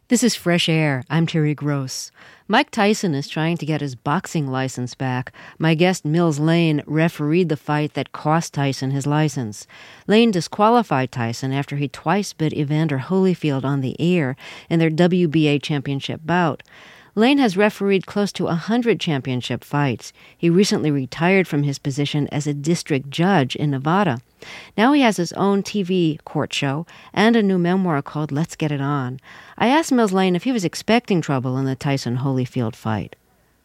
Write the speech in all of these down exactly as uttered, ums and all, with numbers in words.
This is Fresh Air. I'm Terry Gross. Mike Tyson is trying to get his boxing license back. My guest, Mills Lane, refereed the fight that cost Tyson his license. Lane disqualified Tyson after he twice bit Evander Holyfield on the ear in their W B A championship bout. Lane has refereed close to one hundred championship fights. He recently retired from his position as a district judge in Nevada. Now he has his own T V court show and a new memoir called Let's Get It On. I asked Mills Lane if he was expecting trouble in the Tyson-Holyfield fight.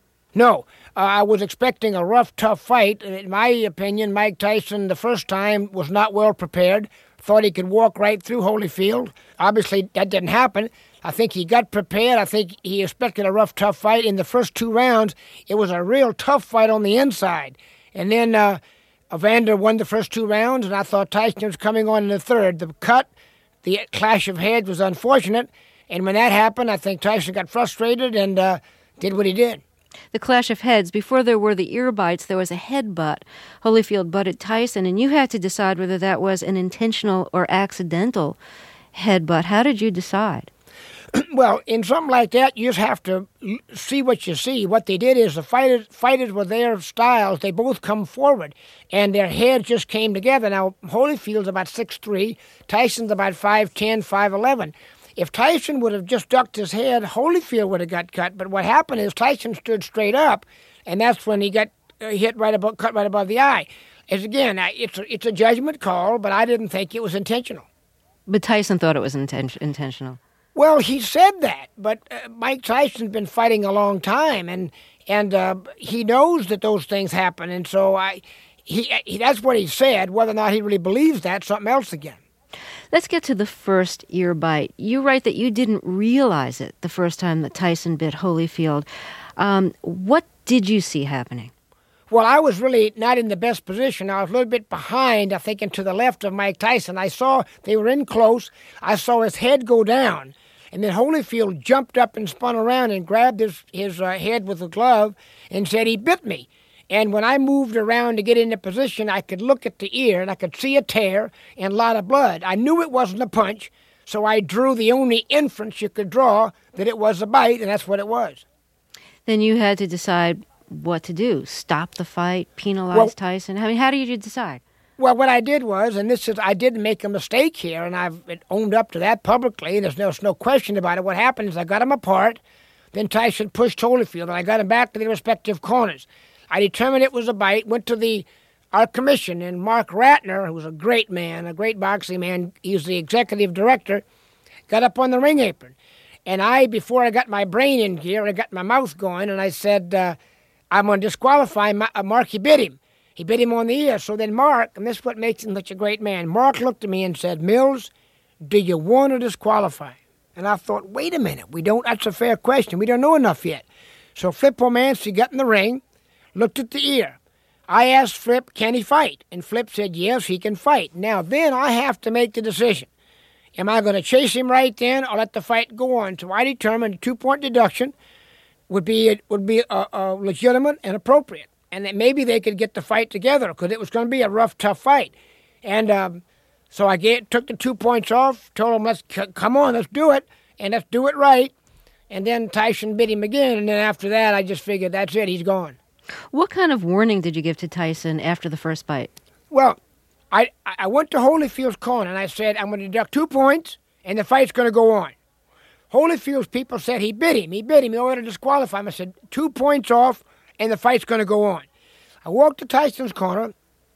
No, uh, I was expecting a rough, tough fight. In my opinion, Mike Tyson, the first time, was not well prepared. Thought he could walk right through Holyfield. Obviously, that didn't happen. I think he got prepared. I think he expected a rough, tough fight. In the first two rounds, it was a real tough fight on the inside. And then uh, Evander won the first two rounds, and I thought Tyson was coming on in the third. The cut, the clash of heads was unfortunate. And when that happened, I think Tyson got frustrated and uh, did what he did. The clash of heads, before there were the ear bites, there was a head butt. Holyfield butted Tyson, and you had to decide whether that was an intentional or accidental head butt. How did you decide? Well, in something like that, you just have to see what you see. What they did is the fighters, fighters with their styles, they both come forward, and their heads just came together. Now, Holyfield's about six three, Tyson's about five ten, five eleven. If Tyson would have just ducked his head, Holyfield would have got cut. But what happened is Tyson stood straight up, and that's when he got uh, hit right above, cut right above the eye. As again, it's a, it's a judgment call, but I didn't think it was intentional. But Tyson thought it was inten- intentional. Well, he said that, but uh, Mike Tyson's been fighting a long time, and and uh, he knows that those things happen, and so I, he, he that's what he said. Whether or not he really believes that, something else again. Let's get to the first ear bite. You write that you didn't realize it the first time that Tyson bit Holyfield. Um, what did you see happening? Well, I was really not in the best position. I was a little bit behind, I think, and to the left of Mike Tyson. I saw they were in close. I saw his head go down. And then Holyfield jumped up and spun around and grabbed his, his uh, head with a glove and said he bit me. And when I moved around to get into position, I could look at the ear and I could see a tear and a lot of blood. I knew it wasn't a punch, so I drew the only inference you could draw that it was a bite, and that's what it was. Then you had to decide what to do. Stop the fight, penalize well, Tyson? I mean, how did you decide? Well, what I did was, and this is, I did make a mistake here, and I've owned up to that publicly, and there's no, there's no question about it. What happened is I got them apart, then Tyson pushed Holyfield, and I got them back to their respective corners. I determined it was a bite, went to the our commission, and Mark Ratner, who was a great man, a great boxing man, he was the executive director, got up on the ring apron. And I, before I got my brain in gear, I got my mouth going, and I said, uh, I'm going to disqualify Ma- uh, Mark. He bit him. He bit him on the ear. So then Mark, and this is what makes him such a great man, Mark looked at me and said, Mills, do you want to disqualify? And I thought, wait a minute, we don't. That's a fair question. We don't know enough yet. So Flip Romanski got in the ring, looked at the ear. I asked Flip, can he fight? And Flip said, yes, he can fight. Now, then I have to make the decision. Am I going to chase him right then or let the fight go on? So I determined a two-point deduction would be would be uh, uh, legitimate and appropriate, and that maybe they could get the fight together because it was going to be a rough, tough fight. And um, so I gave, took the two points off, told him, let's c- come on, let's do it, and let's do it right. And then Tyson bit him again, and then after that, I just figured that's it, he's gone. What kind of warning did you give to Tyson after the first bite? Well, I I went to Holyfield's corner, and I said, I'm going to deduct two points, and the fight's going to go on. Holyfield's people said he bit him, he bit him, he ought to disqualify him. I said, two points off, and the fight's going to go on. I walked to Tyson's corner.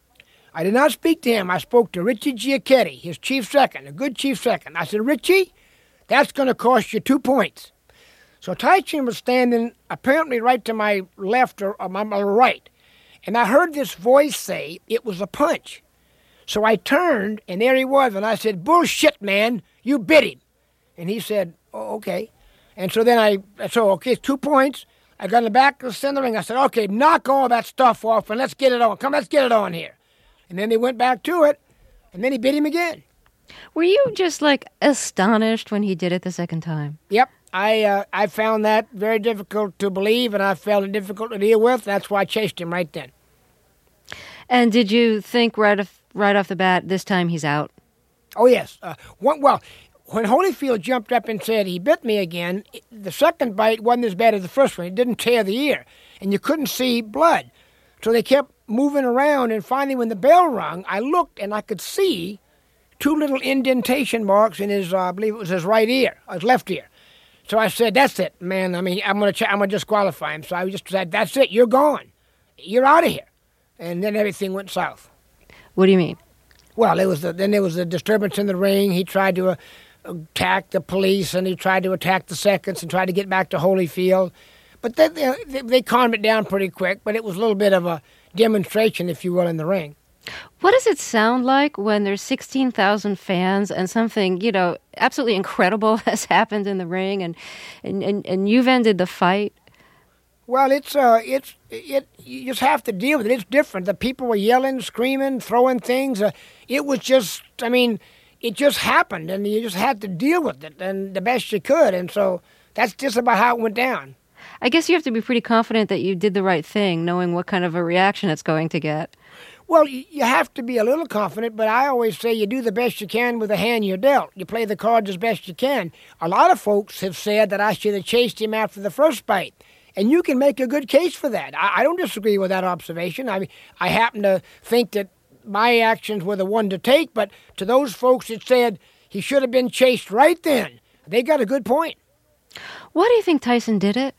I did not speak to him. I spoke to Richie Giacchetti, his chief second, a good chief second. I said, Richie, that's going to cost you two points. So Tyson was standing apparently right to my left or, or my, my right, and I heard this voice say it was a punch. So I turned, and there he was, and I said, bullshit, man, you bit him. And he said, oh, okay. And so then I, so, okay, two points. I got in the back of the center ring. I said, okay, knock all that stuff off, and let's get it on. Come, let's get it on here. And then they went back to it, and then he bit him again. Were you just, like, astonished when he did it the second time? Yep. I uh, I found that very difficult to believe, and I found it difficult to deal with. That's why I chased him right then. And did you think right off, right off the bat, this time he's out? Oh, yes. Uh, one, well, when Holyfield jumped up and said he bit me again, the second bite wasn't as bad as the first one. It didn't tear the ear, and you couldn't see blood. So they kept moving around, and finally when the bell rung, I looked and I could see two little indentation marks in his, uh, I believe it was his right ear, his left ear. So I said, that's it, man. I mean, I'm going to I'm gonna disqualify him. So I just said, that's it, you're gone. You're out of here. And then everything went south. What do you mean? Well, it was the, then there was a disturbance in the ring. He tried to uh, attack the police, and he tried to attack the seconds and tried to get back to Holyfield. But they, they, they calmed it down pretty quick, but it was a little bit of a demonstration, if you will, in the ring. What does it sound like when there's sixteen thousand fans and something, you know, absolutely incredible has happened in the ring, and and, and, and you've ended the fight? Well, it's uh, it's it. You just have to deal with it. It's different. The people were yelling, screaming, throwing things. Uh, it was just, I mean, it just happened, and you just had to deal with it, and the best you could. And so that's just about how it went down. I guess you have to be pretty confident that you did the right thing, knowing what kind of a reaction it's going to get. Well, you have to be a little confident, but I always say you do the best you can with the hand you're dealt. You play the cards as best you can. A lot of folks have said that I should have chased him after the first bite, and you can make a good case for that. I, I don't disagree with that observation. I mean, I happen to think that my actions were the one to take, but to those folks that said he should have been chased right then, they got a good point. Why do you think Tyson did it?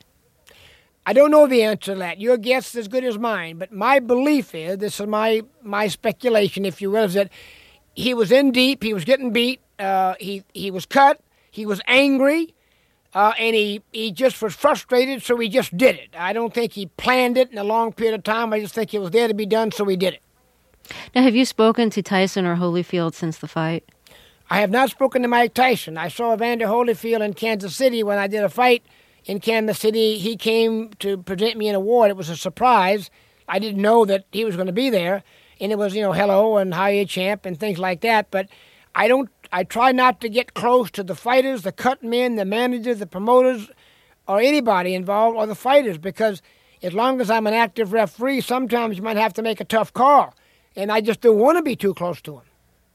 I don't know the answer to that. Your guess is as good as mine. But my belief is, this is my, my speculation, if you will, is that he was in deep, he was getting beat, uh, he, he was cut, he was angry, uh, and he, he just was frustrated, so he just did it. I don't think he planned it in a long period of time. I just think it was there to be done, so he did it. Now, have you spoken to Tyson or Holyfield since the fight? I have not spoken to Mike Tyson. I saw Evander Holyfield in Kansas City when I did a fight. In Kansas City, he came to present me an award. It was a surprise. I didn't know that he was going to be there. And it was, you know, hello and how you champ and things like that. But I don't, I try not to get close to the fighters, the cut men, the managers, the promoters, or anybody involved, or the fighters, because as long as I'm an active referee, sometimes you might have to make a tough call. And I just don't want to be too close to them.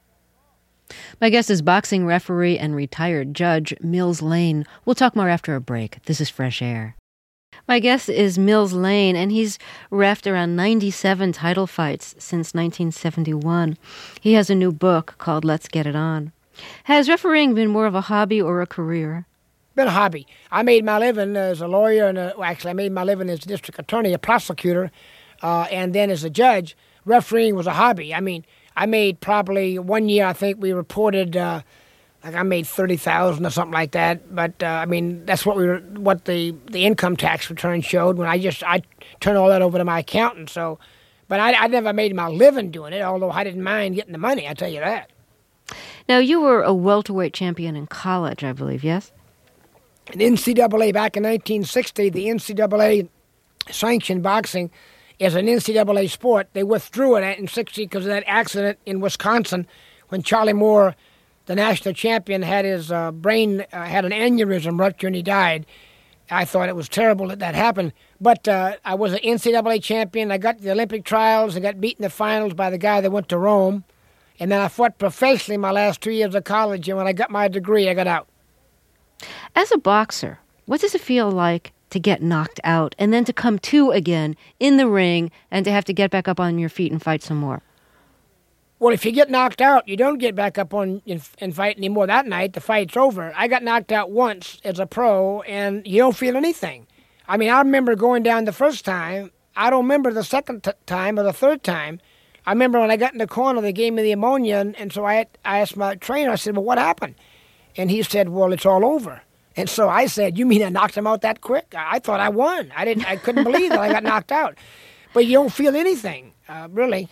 My guest is boxing referee and retired judge Mills Lane. We'll talk more after a break. This is Fresh Air. My guest is Mills Lane, and he's reffed around ninety-seven title fights since nineteen seventy-one. He has a new book called Let's Get It On. Has refereeing been more of a hobby or a career? Been a hobby. I made my living as a lawyer, and a, well, actually I made my living as a district attorney, a prosecutor, uh, and then as a judge. Refereeing was a hobby. I mean, I made probably one year, I think we reported, uh, like I made thirty thousand dollars or something like that. But, uh, I mean, that's what we were, what the, the income tax return showed when I just, I turned all that over to my accountant. So, but I, I never made my living doing it, although I didn't mind getting the money, I tell you that. Now, you were a welterweight champion in college, I believe, yes? In N C double A, back in nineteen sixty, the N C double A sanctioned boxing as an N C double A sport. They withdrew it in sixty because of that accident in Wisconsin when Charlie Moore, the national champion, had his uh, brain, uh, had an aneurysm rupture and he died. I thought it was terrible that that happened. But uh, I was an N C double A champion. I got to the Olympic trials and got beat in the finals by the guy that went to Rome. And then I fought professionally my last two years of college, and when I got my degree, I got out. As a boxer, what does it feel like to get knocked out and then to come to again in the ring and to have to get back up on your feet and fight some more? Well, if you get knocked out, you don't get back up on and, and fight anymore that night. The fight's over. I got knocked out once as a pro, and you don't feel anything. I mean, I remember going down the first time. I don't remember the second t- time or the third time. I remember when I got in the corner, they gave me the ammonia, and, and so I, I asked my trainer, I said, well, what happened? And he said, well, it's all over. And so I said, you mean I knocked him out that quick? I, I thought I won. I didn't. I couldn't believe that I got knocked out. But you don't feel anything, uh, really.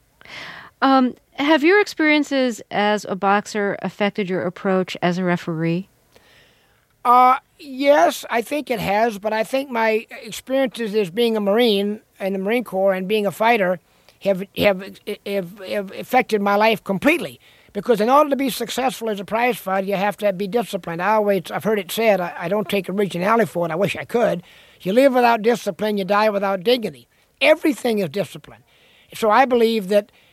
Um, have your experiences as a boxer affected your approach as a referee? Uh, yes, I think it has. But I think my experiences as being a Marine in the Marine Corps and being a fighter have have have, have affected my life completely. Because in order to be successful as a prize fighter, you have to be disciplined. I always, I've heard it said, I, I don't take originality for it, I wish I could. You live without discipline, you die without dignity. Everything is discipline. So I believe that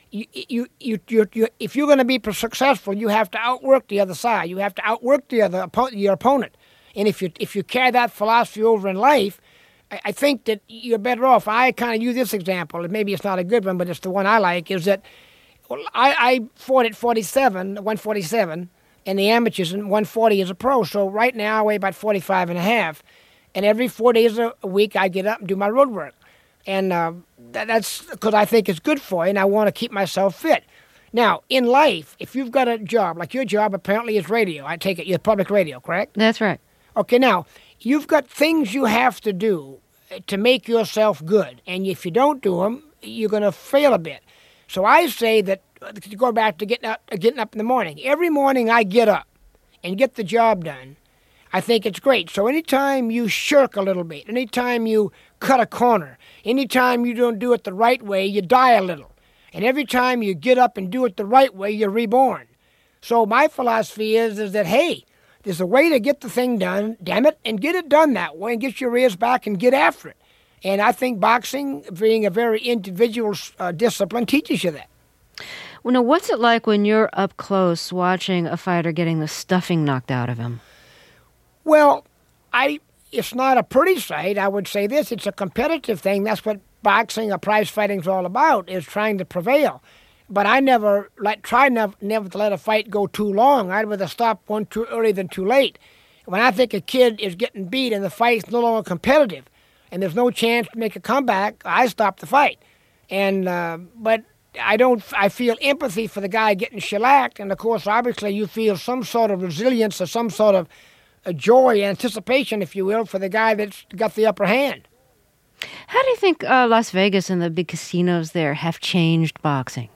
you, you, you, you, you, if you're going to be successful, you have to outwork the other side. You have to outwork the other your opponent. And if you if you carry that philosophy over in life, I, I think that you're better off. I kind of use this example, and maybe it's not a good one, but it's the one I like, is that well, I, I fought at forty-seven, one forty-seven, and the amateurs, and one forty as a pro. So right now I weigh about forty-five and a half. And every four days a week I get up and do my road work. And uh, that, that's because I think it's good for you, and I want to keep myself fit. Now, in life, if you've got a job, like your job apparently is radio, I take it, you're public radio, correct? That's right. Okay, now, you've got things you have to do to make yourself good. And if you don't do them, you're going to fail a bit. So I say that, to go back to getting up, getting up in the morning. Every morning I get up and get the job done. I think it's great. So anytime you shirk a little bit, anytime you cut a corner, anytime you don't do it the right way, you die a little. And every time you get up and do it the right way, you're reborn. So my philosophy is, is that, hey, there's a way to get the thing done, damn it, and get it done that way and get your ears back and get after it. And I think boxing, being a very individual uh, discipline, teaches you that. Well, now, what's it like when you're up close watching a fighter getting the stuffing knocked out of him? Well, I it's not a pretty sight. I would say this. It's a competitive thing. That's what boxing or prize fighting is all about, is trying to prevail. But I never let, try never, never to let a fight go too long. I'd rather stop one too early than too late. When I think a kid is getting beat and the fight's no longer competitive and there's no chance to make a comeback, I stop the fight. And uh, but I don't. I feel empathy for the guy getting shellacked, and of course, obviously, you feel some sort of resilience or some sort of a joy, anticipation, if you will, for the guy that's got the upper hand. How do you think uh, Las Vegas and the big casinos there have changed boxing?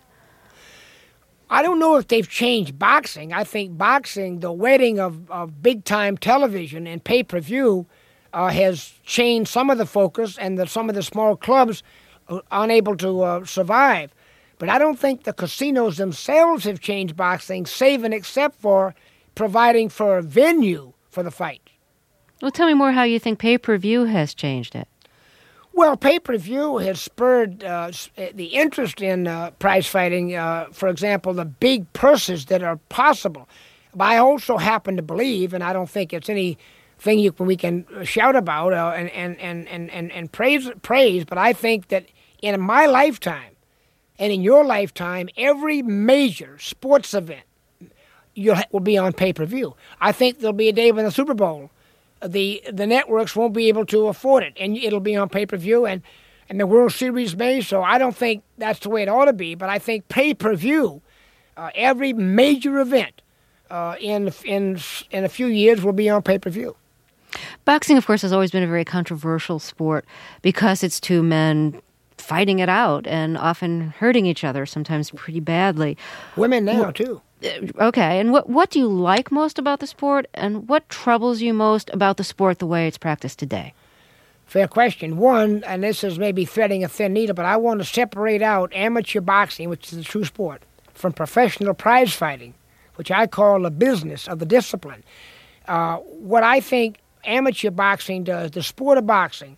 I don't know if they've changed boxing. I think boxing, the wedding of, of big-time television and pay-per-view, uh, has changed some of the focus, and the, some of the small clubs are unable to uh, survive. But I don't think the casinos themselves have changed boxing, save and except for providing for a venue for the fight. Well, tell me more how you think pay-per-view has changed it. Well, pay-per-view has spurred uh, the interest in uh, prize fighting, uh, for example, the big purses that are possible. But I also happen to believe, and I don't think it's anything you, we can shout about uh, and, and, and, and, and, and praise, praise, but I think that in my lifetime and in your lifetime, every major sports event you'll, will be on pay-per-view. I think there'll be a day when the Super Bowl, the the networks won't be able to afford it, and it'll be on pay-per-view, and, and the World Series may, so I don't think that's the way it ought to be, but I think pay-per-view, uh, every major event uh, in, in, in a few years will be on pay-per-view. Boxing, of course, has always been a very controversial sport because it's two men fighting it out and often hurting each other, sometimes pretty badly. Women now, too. Okay, and what what do you like most about the sport, and what troubles you most about the sport the way it's practiced today? Fair question. One, and this is maybe threading a thin needle, but I want to separate out amateur boxing, which is the true sport, from professional prize fighting, which I call the business of the discipline. Uh, what I think amateur boxing does, the sport of boxing,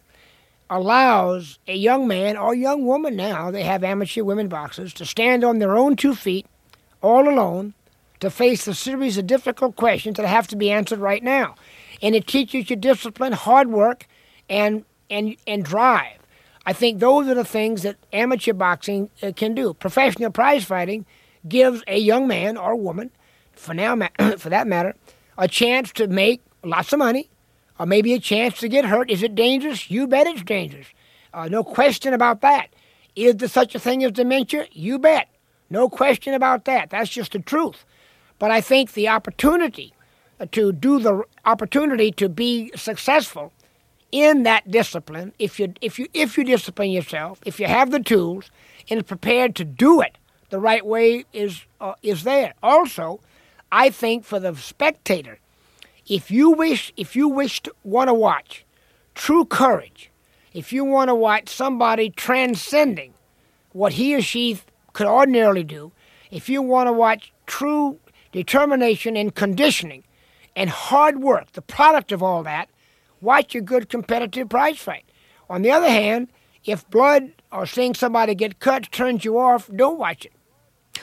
allows a young man or young woman now, they have amateur women boxers, to stand on their own two feet, all alone, to face a series of difficult questions that have to be answered right now. And it teaches you discipline, hard work, and and and drive. I think those are the things that amateur boxing uh, can do. Professional prize fighting gives a young man or woman, for now, for that matter, a chance to make lots of money, or maybe a chance to get hurt. Is it dangerous? You bet it's dangerous. Uh, no question about that. Is there such a thing as dementia? You bet. No question about that. That's just the truth. But I think the opportunity to do the opportunity to be successful in that discipline, if you if you if you discipline yourself, if you have the tools and are prepared to do it the right way, is uh, is there. Also, I think for the spectator, if you wish if you wish to want to watch true courage, if you want to watch somebody transcending what he or she could ordinarily do, if you want to watch true determination and conditioning and hard work, the product of all that, watch a good competitive prize fight. On the other hand, if blood or seeing somebody get cut turns you off, don't watch it.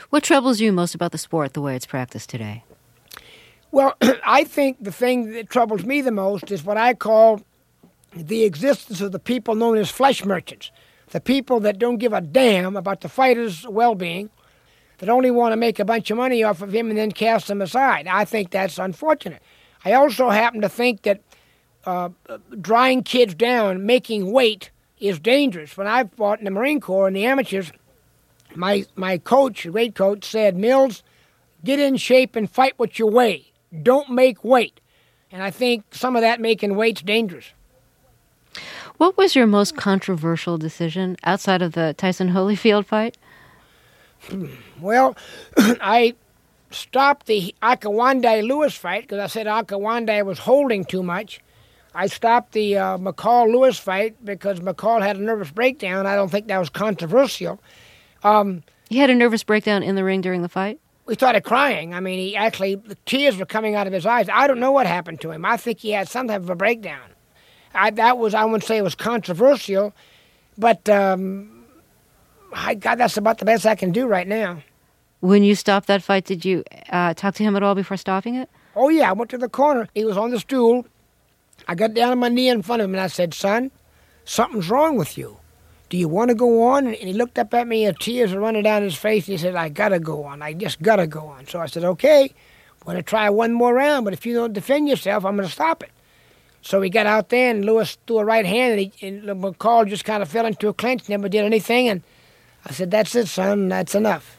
What troubles you most about the sport the way it's practiced today? Well, I think the thing that troubles me the most is what I call the existence of the people known as flesh merchants, the people that don't give a damn about the fighter's well-being, that only want to make a bunch of money off of him and then cast him aside. I think that's unfortunate. I also happen to think that uh, drying kids down, making weight, is dangerous. When I fought in the Marine Corps in the amateurs, my my coach, weight coach, said, Mills, get in shape and fight what you weigh. Don't make weight. And I think some of that making weight's dangerous. What was your most controversial decision outside of the Tyson Holyfield fight? Well, I stopped the Akawande-Lewis fight because I said Akawande was holding too much. I stopped the uh, McCall-Lewis fight because McCall had a nervous breakdown. I don't think that was controversial. Um, he had a nervous breakdown in the ring during the fight? We started crying. I mean, he actually, the tears were coming out of his eyes. I don't know what happened to him. I think he had some type of a breakdown. I, that was, I wouldn't say it was controversial, but um, I, God, that's about the best I can do right now. When you stopped that fight, did you uh, talk to him at all before stopping it? Oh, yeah. I went to the corner. He was on the stool. I got down on my knee in front of him, and I said, son, something's wrong with you. Do you want to go on? And he looked up at me, and tears were running down his face, and he said, I got to go on. I just got to go on. So I said, okay, I'm going to try one more round, but if you don't defend yourself, I'm going to stop it. So we got out there, and Lewis threw a right hand, and, he, and McCall just kind of fell into a clinch, never did anything, and I said, that's it, son, that's enough.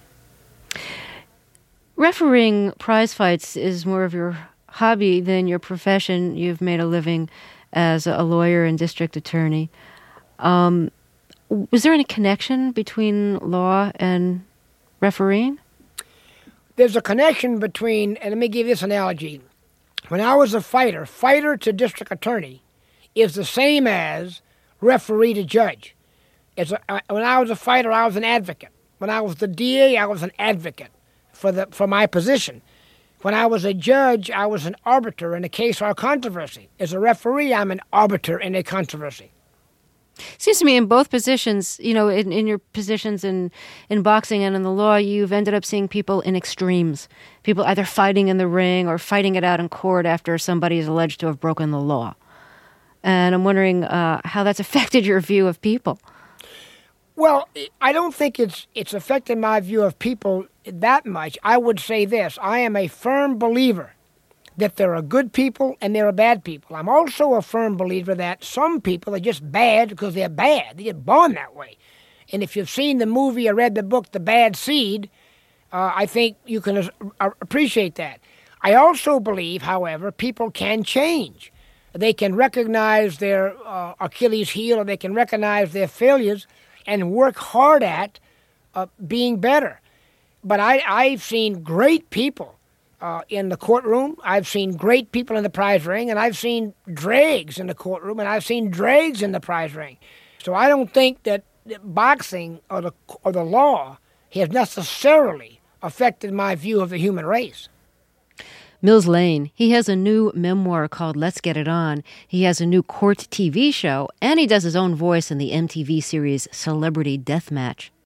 Refereeing prize fights is more of your hobby than your profession. You've made a living as a lawyer and district attorney. Um, was there any connection between law and refereeing? There's a connection between, and let me give you this analogy. When I was a fighter, fighter to district attorney is the same as referee to judge. It's a, when I was a fighter, I was an advocate. When I was the D A, I was an advocate for the for my position. When I was a judge, I was an arbiter in a case or a controversy. As a referee, I'm an arbiter in a controversy. Seems to me in both positions, you know, in, in your positions in, in boxing and in the law, you've ended up seeing people in extremes. People either fighting in the ring or fighting it out in court after somebody is alleged to have broken the law. And I'm wondering uh, how that's affected your view of people. Well, I don't think it's it's affected my view of people that much. I would say this. I am a firm believer that there are good people and there are bad people. I'm also a firm believer that some people are just bad because they're bad. They're born that way. And if you've seen the movie or read the book, The Bad Seed, uh, I think you can uh, appreciate that. I also believe, however, people can change. They can recognize their uh, Achilles heel, or they can recognize their failures and work hard at uh, being better. But I, I've seen great people uh, in the courtroom. I've seen great people in the prize ring, and I've seen dregs in the courtroom, and I've seen dregs in the prize ring. So I don't think that boxing or the or the law has necessarily affected my view of the human race. Mills Lane, he has a new memoir called Let's Get It On. He has a new court T V show, and he does his own voice in the M T V series Celebrity Deathmatch.